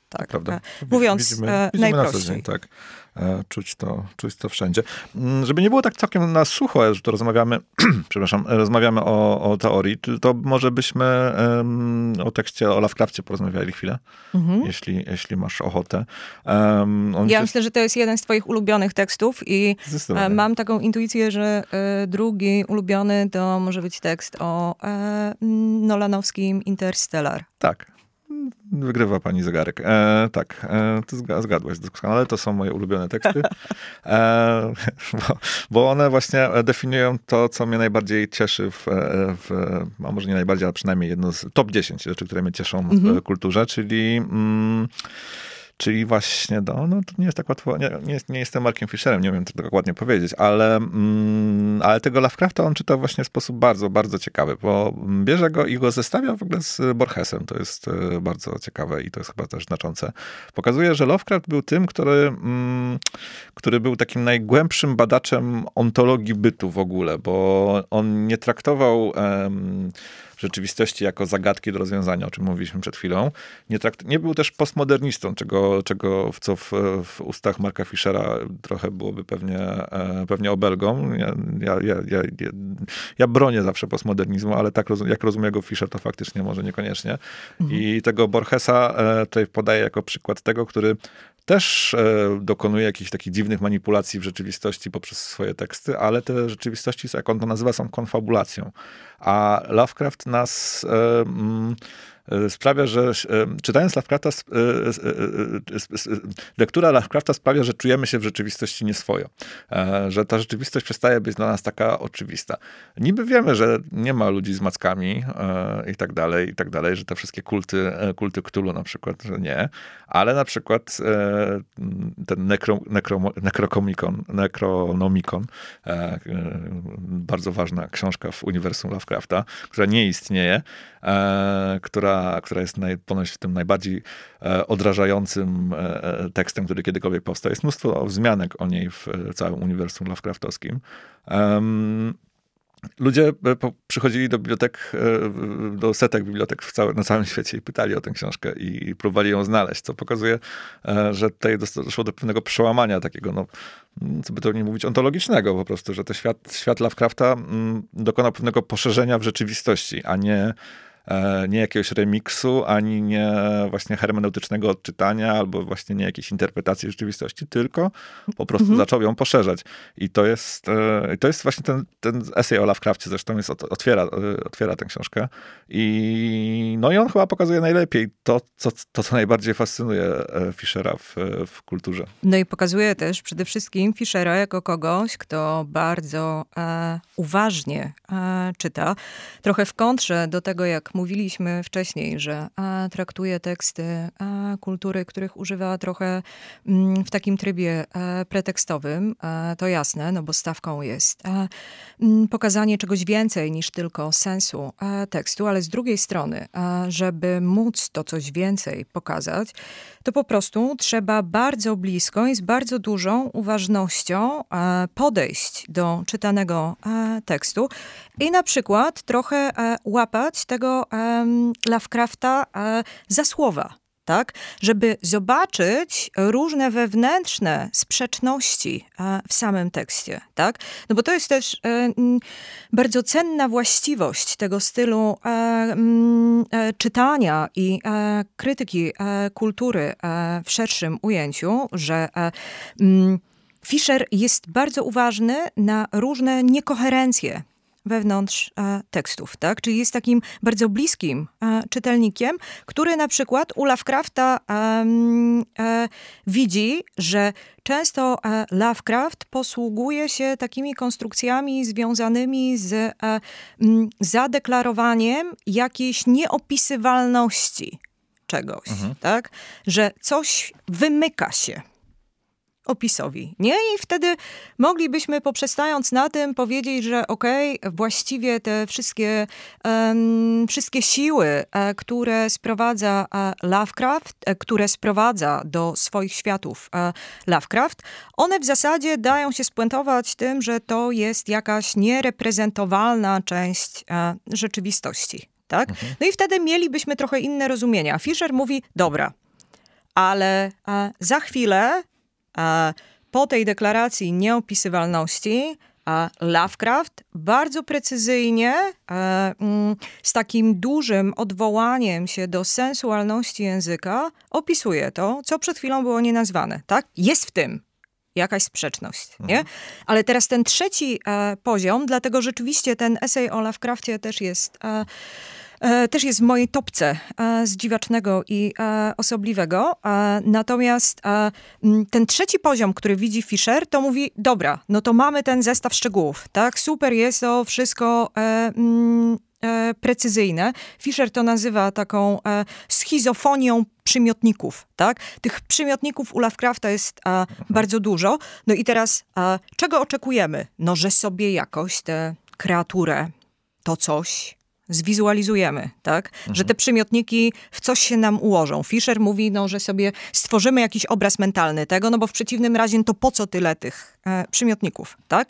Tak, Prawda. mówiąc widzimy, widzimy najprościej. Na co dzień, tak. Czuć to, czuć to wszędzie. Żeby nie było tak całkiem na sucho, że to rozmawiamy, przepraszam, rozmawiamy o, o teorii, to może byśmy um, o tekście, o Lovecrafcie porozmawiali chwilę, mhm. jeśli, jeśli masz ochotę. Um, ja się... myślę, że to jest jeden z twoich ulubionych tekstów i mam taką intuicję, że y, drugi ulubiony to może być tekst o y, Nolanowskim Interstellar. Tak. Wygrywa pani zegarek. E, tak, e, ty zgadłaś doskonale, to są moje ulubione teksty, e, bo, bo one właśnie definiują to, co mnie najbardziej cieszy w, w a może nie najbardziej, ale przynajmniej jedno z top dziesięć rzeczy, które mnie cieszą mhm. w kulturze, czyli mm, Czyli właśnie, no, no to nie jest tak łatwo, nie, nie, nie jestem Markiem Fisherem, nie umiem tego dokładnie powiedzieć, ale, mm, ale tego Lovecrafta on czyta właśnie w sposób bardzo, bardzo ciekawy, bo bierze go i go zestawia w ogóle z Borgesem. To jest bardzo ciekawe i to jest chyba też znaczące. Pokazuje, że Lovecraft był tym, który, mm, który był takim najgłębszym badaczem ontologii bytu w ogóle, bo on nie traktował um, rzeczywistości jako zagadki do rozwiązania, o czym mówiliśmy przed chwilą. Nie, trakt, nie był też postmodernistą, czego, czego w, co w, w ustach Marka Fischera trochę byłoby pewnie, e, pewnie obelgą. Ja, ja, ja, ja, ja bronię zawsze postmodernizmu, ale tak rozum, jak rozumie go Fischer, to faktycznie może niekoniecznie. Mhm. I tego Borgesa e, tutaj podaję jako przykład tego, który też e, dokonuje jakichś takich dziwnych manipulacji w rzeczywistości poprzez swoje teksty, ale te rzeczywistości, jak on to nazywa, są konfabulacją. A Lovecraft nas e, mm, sprawia, że czytając Lovecrafta, lektura Lovecrafta sprawia, że czujemy się w rzeczywistości nieswojo. Że ta rzeczywistość przestaje być dla nas taka oczywista. Niby wiemy, że nie ma ludzi z mackami i tak dalej, i tak dalej, że te wszystkie kulty, kulty Cthulhu na przykład, że nie, ale na przykład ten nekro, nekro, Necronomicon, Necronomicon, bardzo ważna książka w uniwersum Lovecrafta, która nie istnieje, która która jest naj, ponoć tym najbardziej e, odrażającym e, tekstem, który kiedykolwiek powstał. Jest mnóstwo wzmianek o niej w e, całym uniwersum Lovecraftowskim. Um, Ludzie po, przychodzili do bibliotek, do setek bibliotek w całe, na całym świecie i pytali o tę książkę i, i próbowali ją znaleźć, co pokazuje, że tutaj doszło do pewnego przełamania takiego, no, co by to nie mówić, ontologicznego po prostu, że ten świat, świat Lovecrafta m, dokonał pewnego poszerzenia w rzeczywistości, a nie nie jakiegoś remiksu, ani nie właśnie hermeneutycznego odczytania, albo właśnie nie jakiejś interpretacji rzeczywistości, tylko po prostu mhm. zaczął ją poszerzać. I to jest, to jest właśnie ten, ten esej o Lovecrafcie, zresztą jest, otwiera, otwiera tę książkę. I, no i on chyba pokazuje najlepiej to, co, to, co najbardziej fascynuje Fischera w, w kulturze. No i pokazuje też przede wszystkim Fischera jako kogoś, kto bardzo e, uważnie e, czyta. Trochę w kontrze do tego, jak mówiliśmy wcześniej, że a, traktuje teksty a, kultury, których używa trochę m, w takim trybie a, pretekstowym. A, to jasne, no bo stawką jest a, m, pokazanie czegoś więcej niż tylko sensu a, tekstu, ale z drugiej strony, a, żeby móc to coś więcej pokazać, to po prostu trzeba bardzo blisko i z bardzo dużą uważnością a, podejść do czytanego a, tekstu i na przykład trochę a, łapać tego um, Lovecrafta um, za słowa, tak? Żeby zobaczyć różne wewnętrzne sprzeczności um, w samym tekście, tak? No bo to jest też um, bardzo cenna właściwość tego stylu um, czytania i um, krytyki um, kultury um, w szerszym ujęciu, że um, Fischer jest bardzo uważny na różne niekoherencje wewnątrz e, tekstów, tak? Czyli jest takim bardzo bliskim e, czytelnikiem, który na przykład u Lovecrafta e, e, widzi, że często e, Lovecraft posługuje się takimi konstrukcjami związanymi z e, m, zadeklarowaniem jakiejś nieopisywalności czegoś, mhm. tak? Że coś wymyka się opisowi, nie? I wtedy moglibyśmy, poprzestając na tym, powiedzieć, że okej, okay, właściwie te wszystkie, um, wszystkie siły, e, które sprowadza e, Lovecraft, e, które sprowadza do swoich światów e, Lovecraft, one w zasadzie dają się spuentować tym, że to jest jakaś niereprezentowalna część e, rzeczywistości, tak? Mhm. No i wtedy mielibyśmy trochę inne rozumienia. Fischer mówi, dobra, ale a, za chwilę a, po tej deklaracji nieopisywalności a, Lovecraft bardzo precyzyjnie, a, mm, z takim dużym odwołaniem się do sensualności języka opisuje to, co przed chwilą było nienazwane. Tak? Jest w tym jakaś sprzeczność, mhm. nie? Ale teraz ten trzeci e, poziom, dlatego rzeczywiście ten esej o Lovecraftie też jest, e, e, też jest w mojej topce e, z dziwacznego i e, osobliwego. E, natomiast e, ten trzeci poziom, który widzi Fisher, to mówi, dobra, no to mamy ten zestaw szczegółów, tak? Super jest to wszystko e, mm, e, precyzyjne. Fisher to nazywa taką e, schizofonią przymiotników, tak? Tych przymiotników u Lovecrafta jest a, bardzo dużo. No i teraz, a, czego oczekujemy? No, że sobie jakoś tę kreaturę, to coś zwizualizujemy, tak? Mhm. Że te przymiotniki w coś się nam ułożą. Fisher mówi, no, że sobie stworzymy jakiś obraz mentalny tego, no bo w przeciwnym razie to po co tyle tych e, przymiotników, tak?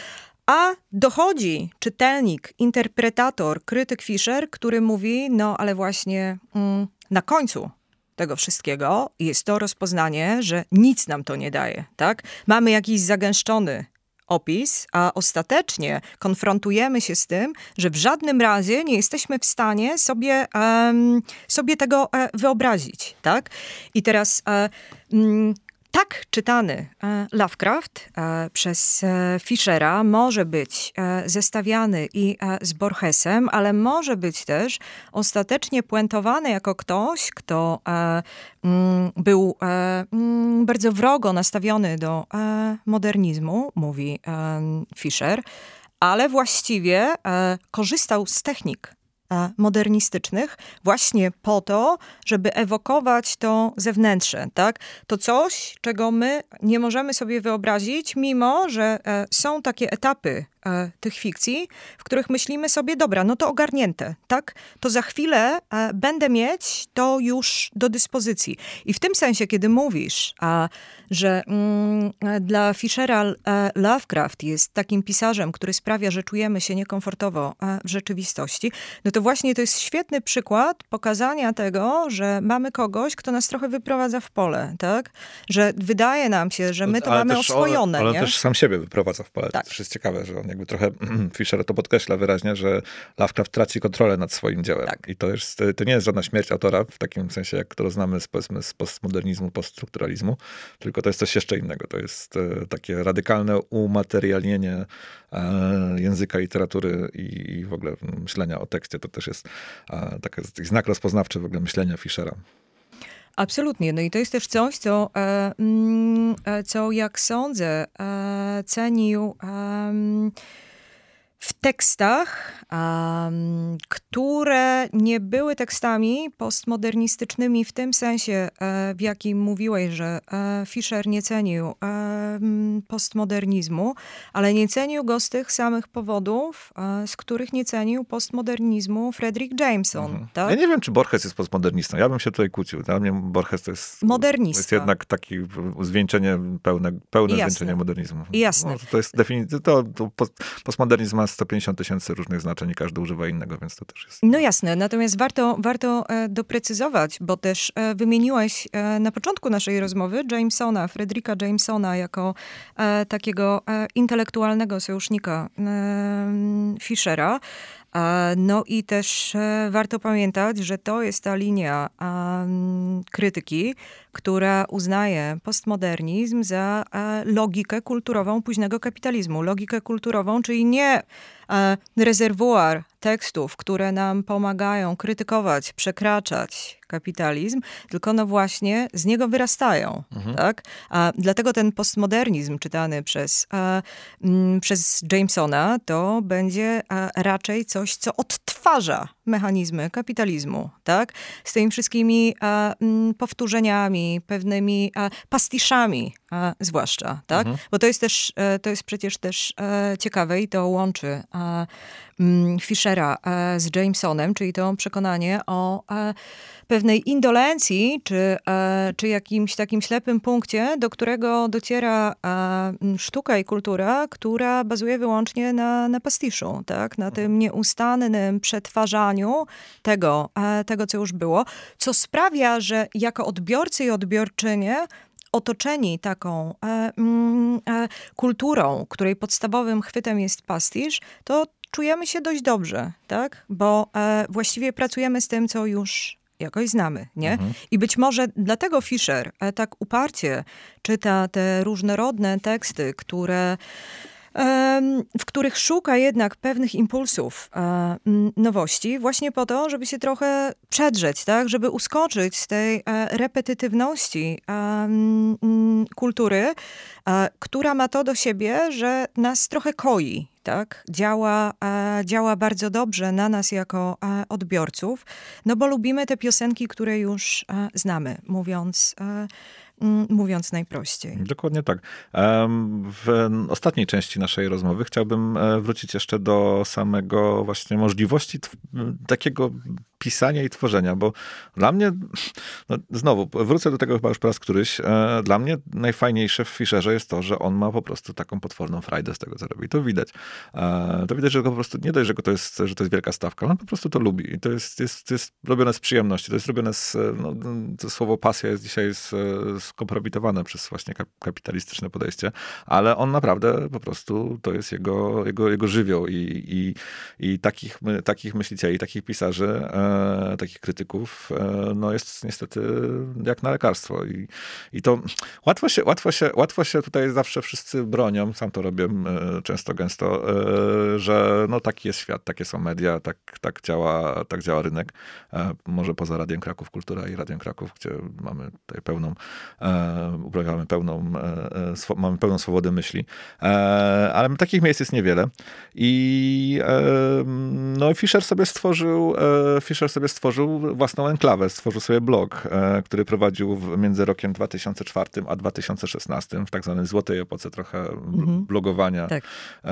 A dochodzi czytelnik, interpretator, krytyk Fisher, który mówi, no ale właśnie mm, na końcu tego wszystkiego jest to rozpoznanie, że nic nam to nie daje, tak? Mamy jakiś zagęszczony opis, a ostatecznie konfrontujemy się z tym, że w żadnym razie nie jesteśmy w stanie sobie, um, sobie tego e, wyobrazić, tak? I teraz e, mm, tak czytany e, Lovecraft e, przez e, Fishera może być e, zestawiany i e, z Borgesem, ale może być też ostatecznie puentowany jako ktoś, kto e, m, był e, m, bardzo wrogo nastawiony do e, modernizmu, mówi e, Fisher, ale właściwie e, korzystał z technik modernistycznych właśnie po to, żeby ewokować to zewnętrzne, tak? To coś, czego my nie możemy sobie wyobrazić, mimo że e, są takie etapy e, tych fikcji, w których myślimy sobie, dobra, no to ogarnięte, tak? To za chwilę e, będę mieć to już do dyspozycji. I w tym sensie, kiedy mówisz, a, że mm, dla Fishera e, Lovecraft jest takim pisarzem, który sprawia, że czujemy się niekomfortowo e, w rzeczywistości, no to właśnie to jest świetny przykład pokazania tego, że mamy kogoś, kto nas trochę wyprowadza w pole, tak? Że wydaje nam się, że my to ale mamy oswojone. On, ale nie? też sam siebie wyprowadza w pole. Tak. To też jest ciekawe, że on jakby trochę, Fisher to podkreśla wyraźnie, że Lovecraft traci kontrolę nad swoim dziełem. Tak. I to, jest, to nie jest żadna śmierć autora w takim sensie, jak to znamy z, powiedzmy, z postmodernizmu, poststrukturalizmu, tylko to jest coś jeszcze innego. To jest takie radykalne umaterialnienie języka, literatury i, i w ogóle myślenia o tekście. To też jest taki znak rozpoznawczy w ogóle myślenia Fishera. Absolutnie. No i to jest też coś, co, e, e, co jak sądzę, e, cenił e, w tekstach, um, które nie były tekstami postmodernistycznymi w tym sensie, e, w jakim mówiłeś, że e, Fisher nie cenił e, postmodernizmu, ale nie cenił go z tych samych powodów, e, z których nie cenił postmodernizmu Frederick Jameson. Mhm. Tak? Ja nie wiem, czy Borges jest postmodernistą. Ja bym się tutaj kłócił. Dla mnie Borges to jest... Modernista. To jest jednak taki zwieńczenie, pełne, pełne zwieńczenie modernizmu. Jasne. No, to jest definicja... To, to postmodernizm ma sto pięćdziesiąt tysięcy różnych znaczeń i każdy używa innego, więc to też jest... No jasne, natomiast warto, warto e, doprecyzować, bo też e, wymieniłeś e, na początku naszej rozmowy Jamesona, Fredricka Jamesona jako e, takiego e, intelektualnego sojusznika e, Fishera. No i też warto pamiętać, że to jest ta linia um, krytyki, która uznaje postmodernizm za uh, logikę kulturową późnego kapitalizmu. Logikę kulturową, czyli nie uh, rezerwuar tekstów, które nam pomagają krytykować, przekraczać kapitalizm, tylko no właśnie z niego wyrastają. Mhm. Tak? A dlatego ten postmodernizm czytany przez, a, m, przez Jamesona to będzie a, raczej coś, co odtwarza mechanizmy kapitalizmu. Tak? Z tymi wszystkimi a, m, powtórzeniami, pewnymi a, pastiszami a, zwłaszcza. Tak? Mhm. Bo to jest też, to jest przecież też a, ciekawe i to łączy a, mm, Fischera a, z Jamesonem, czyli to przekonanie o a, pewnej indolencji, czy, a, czy jakimś takim ślepym punkcie, do którego dociera a, sztuka i kultura, która bazuje wyłącznie na, na pastiszu, tak? Na tym nieustannym przetwarzaniu tego, a, tego, co już było, co sprawia, że jako odbiorcy i odbiorczynie otoczeni taką e, e, kulturą, której podstawowym chwytem jest pastisz, to czujemy się dość dobrze, tak? Bo e, właściwie pracujemy z tym, co już jakoś znamy, nie? Mhm. I być może dlatego Fischer e, tak uparcie czyta te różnorodne teksty, które w których szuka jednak pewnych impulsów e, nowości, właśnie po to, żeby się trochę przedrzeć, tak? Żeby uskoczyć z tej e, repetytywności e, m, kultury, e, która ma to do siebie, że nas trochę koi. Tak? Działa, e, działa bardzo dobrze na nas jako e, odbiorców, no bo lubimy te piosenki, które już e, znamy, mówiąc e, mówiąc najprościej. Dokładnie tak. W ostatniej części naszej rozmowy chciałbym wrócić jeszcze do samego właśnie możliwości takiego pisania i tworzenia, bo dla mnie, no znowu, wrócę do tego chyba już po raz któryś, dla mnie najfajniejsze w Fischerze jest to, że on ma po prostu taką potworną frajdę z tego, co robi. To widać. To widać, że go po prostu, nie dość, że to jest, że to jest wielka stawka, ale on po prostu to lubi. I to jest, jest, jest robione z przyjemności. To jest robione z, no, to słowo pasja jest dzisiaj z, skompromitowane przez właśnie kapitalistyczne podejście, ale on naprawdę po prostu, to jest jego, jego, jego żywioł i, i, i takich, takich myślicieli, takich pisarzy, e, takich krytyków, e, no jest niestety jak na lekarstwo. I, i to łatwo się, łatwo, się, łatwo się tutaj zawsze wszyscy bronią, sam to robię e, często, gęsto, e, że no taki jest świat, takie są media, tak, tak, działa, tak działa rynek. E, może poza Radiem Kraków Kultura i Radiem Kraków, gdzie mamy tutaj pełną uprawiamy pełną, mamy pełną swobodę myśli. Ale takich miejsc jest niewiele. I no, Fischer sobie stworzył Fischer sobie stworzył własną enklawę, stworzył sobie blog, który prowadził między rokiem dwa tysiące czwartym a dwa tysiące szesnastym, w tak zwanej złotej epoce trochę mhm. blogowania tak.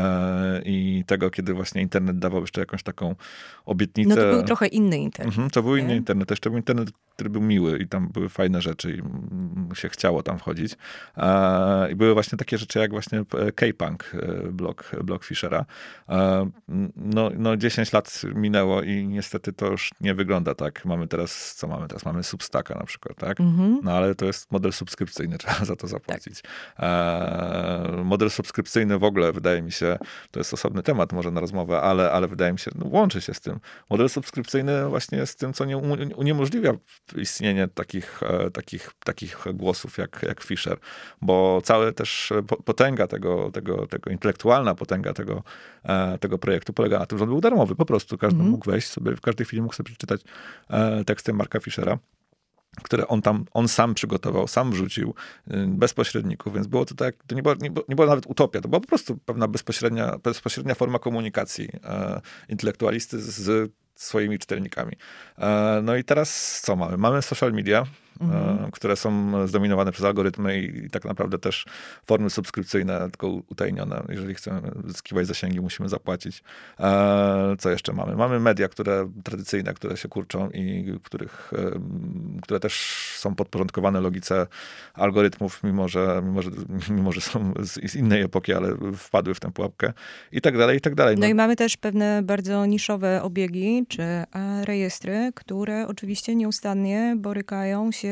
i tego, kiedy właśnie internet dawał jeszcze jakąś taką obietnicę. No to był trochę inny internet. Mhm, to był inny internet. Też to był internet, który był miły i tam były fajne rzeczy i się chciało tam wchodzić. E, I były właśnie takie rzeczy jak właśnie K-Punk, blog, blog Fischera. E, no, no dziesięć lat minęło i niestety to już nie wygląda tak. Mamy teraz, co mamy teraz? Mamy Substacka na przykład, tak? Mm-hmm. No ale to jest model subskrypcyjny, trzeba za to zapłacić. Tak. E, model subskrypcyjny w ogóle, wydaje mi się, to jest osobny temat może na rozmowę, ale, ale wydaje mi się, no, łączy się z tym. Model subskrypcyjny właśnie jest tym, co nie, uniemożliwia istnienie takich, takich, takich głosów jak, jak Fischer, bo cała też potęga tego, tego, tego intelektualna potęga tego, tego projektu polega na tym, że on był darmowy. Po prostu każdy mm. mógł wejść sobie, w każdej chwili mógł sobie przeczytać teksty Marka Fischera, które on tam, on sam przygotował, sam wrzucił, bez pośredników, więc było to tak, to nie była, nie, było, nie była nawet utopia, to była po prostu pewna bezpośrednia, bezpośrednia forma komunikacji e, intelektualisty z, z swoimi czytelnikami. E, no i teraz co mamy? Mamy social media, mhm. które są zdominowane przez algorytmy i, i tak naprawdę też formy subskrypcyjne, tylko utajnione. Jeżeli chcemy zyskiwać zasięgi, musimy zapłacić. E, co jeszcze mamy? Mamy media, które tradycyjne, które się kurczą i których, e, które też są podporządkowane logice algorytmów, mimo że, mimo że, mimo, że są z, z innej epoki, ale wpadły w tę pułapkę i tak dalej, i tak dalej. No, no i mamy też pewne bardzo niszowe obiegi, czy rejestry, które oczywiście nieustannie borykają się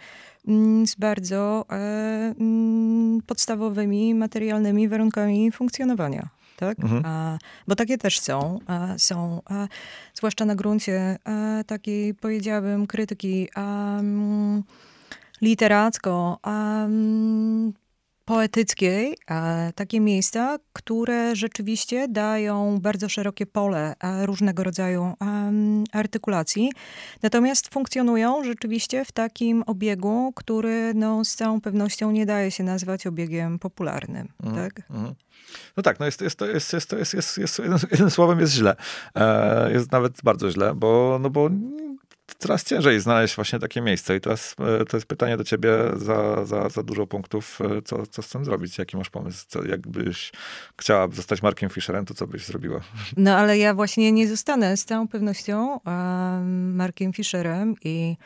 z bardzo e, podstawowymi, materialnymi warunkami funkcjonowania. Tak? Mhm. A, bo takie też są. A, są a, zwłaszcza na gruncie a, takiej, powiedziałabym, krytyki a, m, literacko, a, m, poetyckiej, a, takie miejsca, które rzeczywiście dają bardzo szerokie pole a, różnego rodzaju a, artykulacji, natomiast funkcjonują rzeczywiście w takim obiegu, który no, z całą pewnością nie daje się nazwać obiegiem popularnym. Mhm. Tak? Mhm. No tak, no jest, jest, to, jest, jest, to jest, jest, jest, jednym, jednym słowem jest źle. E, jest nawet bardzo źle, bo, no bo coraz ciężej znaleźć właśnie takie miejsce i teraz to jest pytanie do ciebie za, za, za dużo punktów, co, co z tym zrobić? Jaki masz pomysł? Co, jakbyś chciała zostać Markiem Fisherem, to co byś zrobiła? No ale ja właśnie nie zostanę z całą pewnością um, Markiem Fisherem i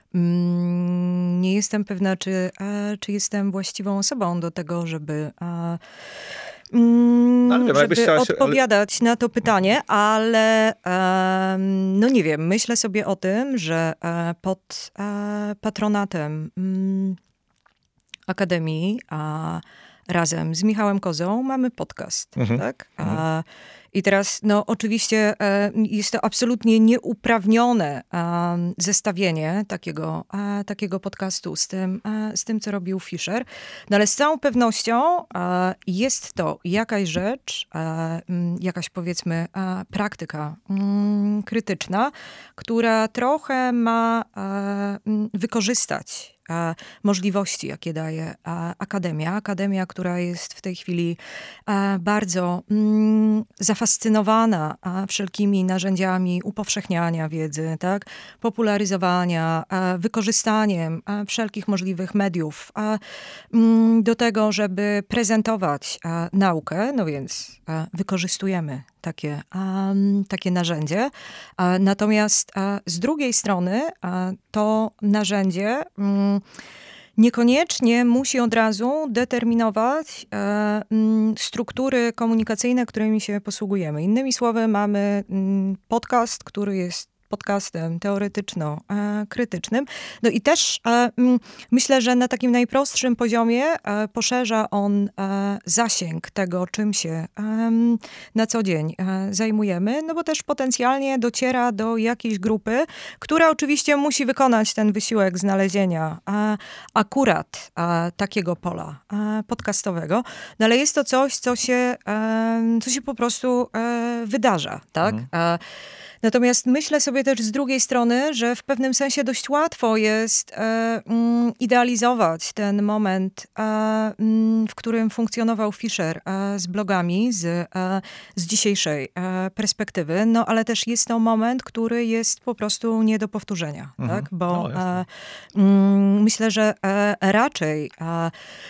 um, nie jestem pewna, czy, a, czy jestem właściwą osobą do tego, żeby... A, No, ale wiem, żeby chciała się, odpowiadać ale... na to pytanie, ale um, no nie wiem, myślę sobie o tym, że e, pod e, patronatem um, Akademii, a razem z Michałem Kozą mamy podcast, mhm. tak? A, I teraz, no oczywiście e, jest to absolutnie nieuprawnione e, zestawienie takiego, e, takiego podcastu z tym, e, z tym, co robił Fisher. No ale z całą pewnością e, jest to jakaś rzecz, e, m, jakaś powiedzmy e, praktyka m, krytyczna, która trochę ma e, m, wykorzystać możliwości, jakie daje Akademia. Akademia, która jest w tej chwili bardzo mm, zafascynowana wszelkimi narzędziami upowszechniania wiedzy, tak? Popularyzowania, wykorzystaniem wszelkich możliwych mediów mm, do tego, żeby prezentować naukę, no więc wykorzystujemy takie, um, takie narzędzie. A, natomiast a, z drugiej strony a, to narzędzie um, niekoniecznie musi od razu determinować e, m, struktury komunikacyjne, którymi się posługujemy. Innymi słowy, mamy m, podcast, który jest podcastem teoretyczno-krytycznym. No i też e, m, myślę, że na takim najprostszym poziomie e, poszerza on e, zasięg tego, czym się e, na co dzień e, zajmujemy, no bo też potencjalnie dociera do jakiejś grupy, która oczywiście musi wykonać ten wysiłek znalezienia e, akurat e, takiego pola e, podcastowego, no ale jest to coś, co się, e, co się po prostu e, wydarza, tak? Mhm. E, Natomiast myślę sobie też z drugiej strony, że w pewnym sensie dość łatwo jest e, mm, idealizować ten moment, e, mm, w którym funkcjonował Fisher e, z blogami, z, e, z dzisiejszej e, perspektywy, no ale też jest to moment, który jest po prostu nie do powtórzenia, mhm. tak? Bo no, e, mm, myślę, że e, raczej e,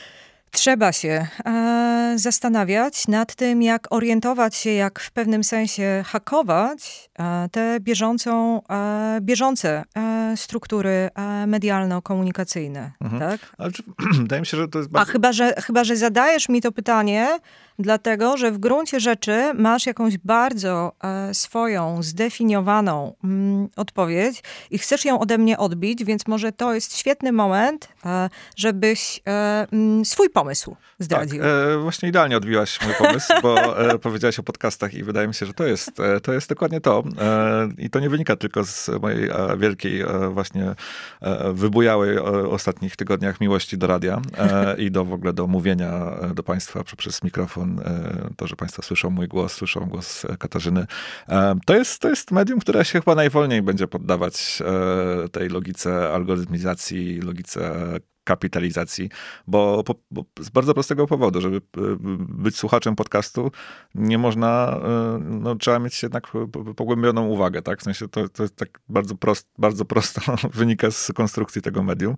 trzeba się e, zastanawiać nad tym, jak orientować się, jak w pewnym sensie hakować e, te bieżącą, e, bieżące e, struktury e, medialno-komunikacyjne. Mhm. Tak? Ale czy, wydaje mi się, że to jest bardzo... A chyba że, chyba, że zadajesz mi to pytanie, dlatego, że w gruncie rzeczy masz jakąś bardzo e, swoją, zdefiniowaną mm, odpowiedź i chcesz ją ode mnie odbić, więc może to jest świetny moment, e, żebyś e, m, swój pomysł zdradził. Tak, e, właśnie idealnie odbiłaś mój pomysł, bo e, powiedziałaś o podcastach i wydaje mi się, że to jest, e, to jest dokładnie to. E, I to nie wynika tylko z mojej e, wielkiej, e, właśnie e, wybujałej e, ostatnich tygodniach miłości do radia e, i do w ogóle do mówienia do państwa przez mikrofon. To, że państwo słyszą mój głos, słyszą głos Katarzyny. To jest, to jest medium, które się chyba najwolniej będzie poddawać tej logice algorytmizacji, logice kapitalizacji, bo, bo, bo z bardzo prostego powodu, żeby być słuchaczem podcastu, nie można, no, trzeba mieć jednak pogłębioną uwagę, tak? W sensie to, to jest tak bardzo, prost, bardzo prosto wynika z konstrukcji tego medium,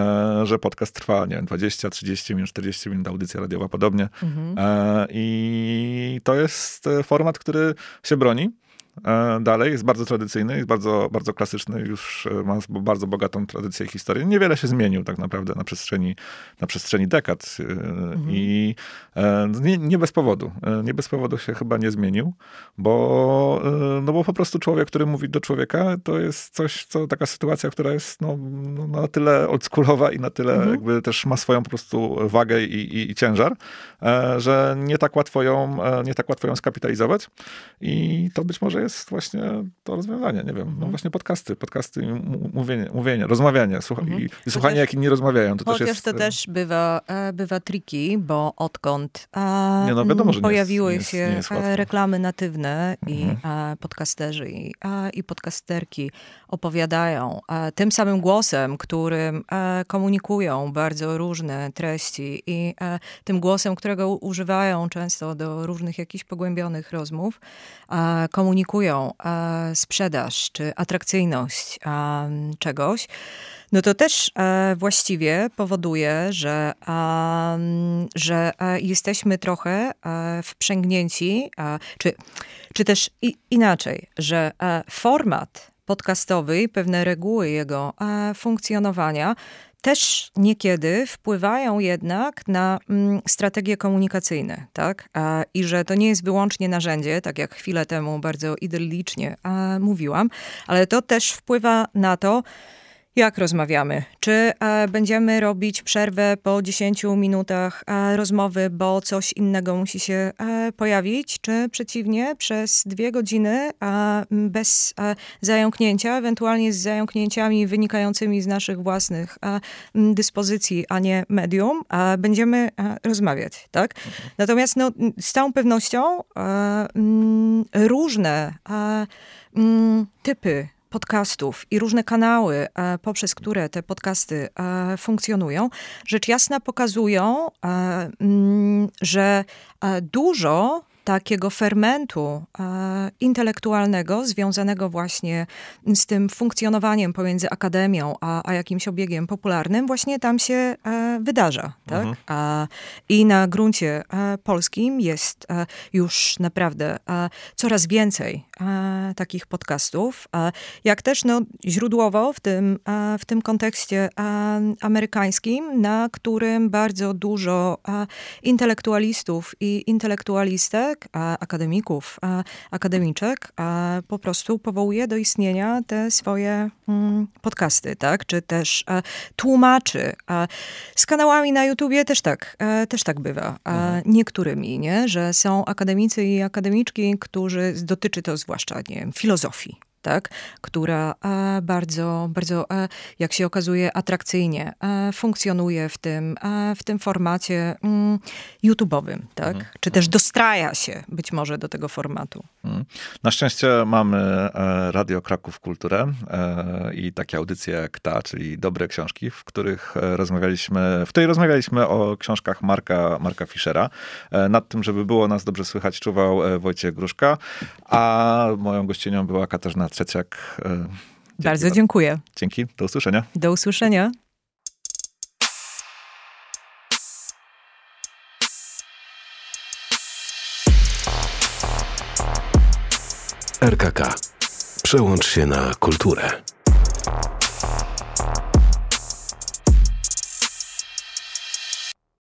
że podcast trwa, nie wiem, dwadzieścia, trzydzieści minut, czterdzieści minut, audycja radiowa podobnie. Mhm. I to jest format, który się broni. Dalej, jest bardzo tradycyjny, jest bardzo, bardzo klasyczny, już ma bardzo bogatą tradycję i historię. Niewiele się zmienił tak naprawdę na przestrzeni, na przestrzeni dekad. Mhm. I nie, nie bez powodu. Nie bez powodu się chyba nie zmienił, bo, no bo po prostu człowiek, który mówi do człowieka, to jest coś, co taka sytuacja, która jest no, no, na tyle oldschoolowa i na tyle mhm. jakby też ma swoją po prostu wagę i, i, i ciężar, że nie tak łatwo ją, nie tak łatwo ją skapitalizować. I to być może jest właśnie to rozwiązanie, nie wiem, no właśnie podcasty, podcasty, mówienie, mówienie rozmawianie słucha- mhm. i, i słuchanie, jak inni rozmawiają. To chociaż też jest, to też bywa, bywa tricky, bo odkąd nie, no wiadomo, że pojawiły nie jest, się nie jest, nie jest reklamy natywne mhm. i podcasterzy i, i podcasterki opowiadają tym samym głosem, którym komunikują bardzo różne treści i tym głosem, którego używają często do różnych jakichś pogłębionych rozmów, komunikują weryfikują e, sprzedaż czy atrakcyjność e, czegoś, no to też e, właściwie powoduje, że, e, że e, jesteśmy trochę e, wprzęgnięci, e, czy, czy też i, inaczej, że e, format podcastowy i pewne reguły jego e, funkcjonowania też niekiedy wpływają jednak na mm, strategie komunikacyjne, tak? A, I że to nie jest wyłącznie narzędzie, tak jak chwilę temu bardzo idyllicznie a, mówiłam, ale to też wpływa na to, jak rozmawiamy. Czy e, będziemy robić przerwę po dziesięciu minutach e, rozmowy, bo coś innego musi się e, pojawić, czy przeciwnie, przez dwie godziny e, bez e, zająknięcia, ewentualnie z zająknięciami wynikającymi z naszych własnych e, dyspozycji, a nie medium, e, będziemy e, rozmawiać, tak? Mhm. Natomiast no, z całą pewnością e, m, różne e, m, typy podcastów i różne kanały, e, poprzez które te podcasty e, funkcjonują, rzecz jasna pokazują, e, m, że e, dużo takiego fermentu e, intelektualnego związanego właśnie z tym funkcjonowaniem pomiędzy akademią a, a jakimś obiegiem popularnym właśnie tam się e, wydarza. Tak? Mhm. A, I na gruncie e, polskim jest e, już naprawdę e, coraz więcej e, takich podcastów, e, jak też no, źródłowo w tym, e, w tym kontekście e, amerykańskim, na którym bardzo dużo e, intelektualistów i intelektualistek, a akademików, a akademiczek, a po prostu powołuje do istnienia te swoje mm, podcasty, tak? Czy też a, tłumaczy. A z kanałami na YouTubie też tak, a, też tak bywa. A mhm. Niektórymi, nie? Że są akademicy i akademiczki, którzy, dotyczy to zwłaszcza, nie wiem, filozofii. Tak, która e, bardzo, bardzo, e, jak się okazuje, atrakcyjnie e, funkcjonuje w tym, e, w tym formacie mm, YouTube'owym, tak? Mhm. Czy też dostraja się być może do tego formatu. Mhm. Na szczęście mamy e, Radio Kraków Kulturę e, i takie audycje jak ta, czyli Dobre Książki, w których rozmawialiśmy, w której rozmawialiśmy o książkach Marka, Marka Fischera. E, nad tym, żeby było nas dobrze słychać, czuwał e, Wojciech Gruszka, a moją gościnią była Katarzyna Trzeciak. Dzięki bardzo dziękuję. Dzięki, do usłyszenia. Do usłyszenia. R K K. Przełącz się na kulturę.